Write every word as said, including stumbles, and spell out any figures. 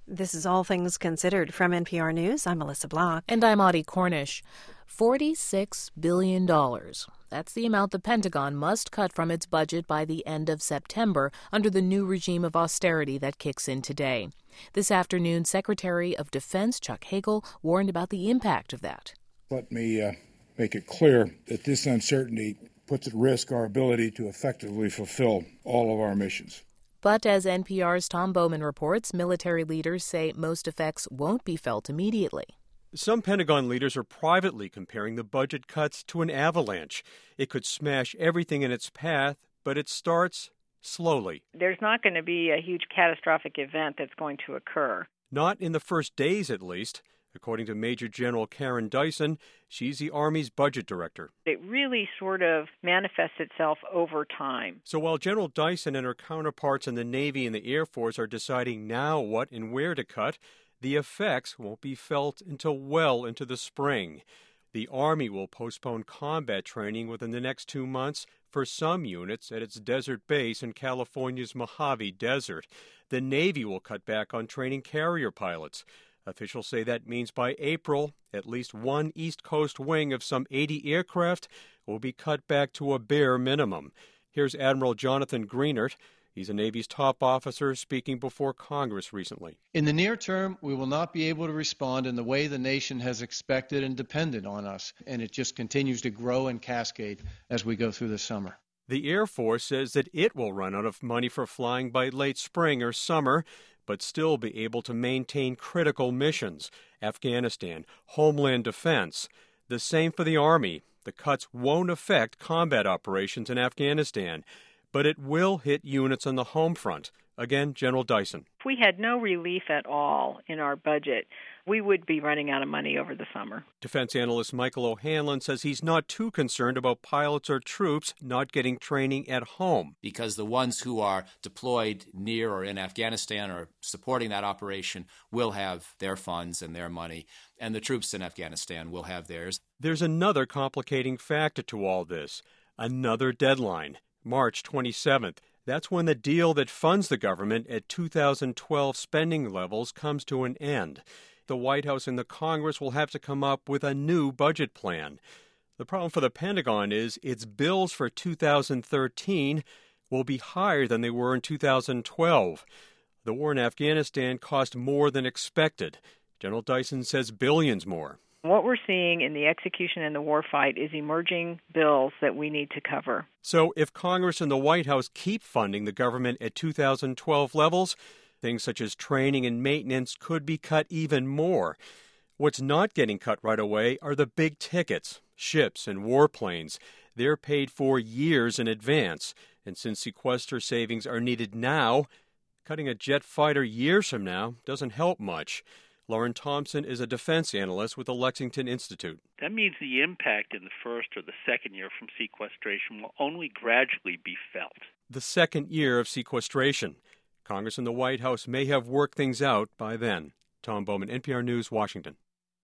This is All Things Considered from N P R News. I'm Melissa Block. And I'm Audie Cornish. forty-six billion dollars. That's the amount the Pentagon must cut from its budget by the end of September under the new regime of austerity that kicks in today. This afternoon, Secretary of Defense Chuck Hagel warned about the impact of that. Let me uh, make it clear that this uncertainty puts at risk our ability to effectively fulfill all of our missions. But as N P R's Tom Bowman reports, military leaders say most effects won't be felt immediately. Some Pentagon leaders are privately comparing the budget cuts to an avalanche. It could smash everything in its path, but it starts slowly. There's not going to be a huge catastrophic event that's going to occur. Not in the first days, at least. According to Major General Karen Dyson, she's the Army's budget director. It really sort of manifests itself over time. So while General Dyson and her counterparts in the Navy and the Air Force are deciding now what and where to cut, the effects won't be felt until well into the spring. The Army will postpone combat training within the next two months for some units at its desert base in California's Mojave Desert. The Navy will cut back on training carrier pilots. Officials say that means by April, at least one East Coast wing of some eighty aircraft will be cut back to a bare minimum. Here's Admiral Jonathan Greenert. He's the Navy's top officer speaking before Congress recently. In the near term, we will not be able to respond in the way the nation has expected and depended on us, and it just continues to grow and cascade as we go through the summer. The Air Force says that it will run out of money for flying by late spring or summer, but still be able to maintain critical missions, Afghanistan, Homeland Defense. The same for the Army. The cuts won't affect combat operations in Afghanistan, but it will hit units on the home front. Again, General Dyson. If we had no relief at all in our budget, we would be running out of money over the summer. Defense analyst Michael O'Hanlon says he's not too concerned about pilots or troops not getting training at home. Because the ones who are deployed near or in Afghanistan or supporting that operation will have their funds and their money, and the troops in Afghanistan will have theirs. There's another complicating factor to all this, another deadline, March twenty-seventh. That's when the deal that funds the government at two thousand twelve spending levels comes to an end. The White House and the Congress will have to come up with a new budget plan. The problem for the Pentagon is its bills for two thousand thirteen will be higher than they were in two thousand twelve. The war in Afghanistan cost more than expected. General Dyson says billions more. What we're seeing in the execution and the war fight is emerging bills that we need to cover. So if Congress and the White House keep funding the government at two thousand twelve levels, things such as training and maintenance could be cut even more. What's not getting cut right away are the big tickets, ships and warplanes. They're paid for years in advance. And since sequester savings are needed now, cutting a jet fighter years from now doesn't help much. Lauren Thompson is a defense analyst with the Lexington Institute. That means the impact in the first or the second year from sequestration will only gradually be felt. The second year of sequestration. Congress and the White House may have worked things out by then. Tom Bowman, N P R News, Washington.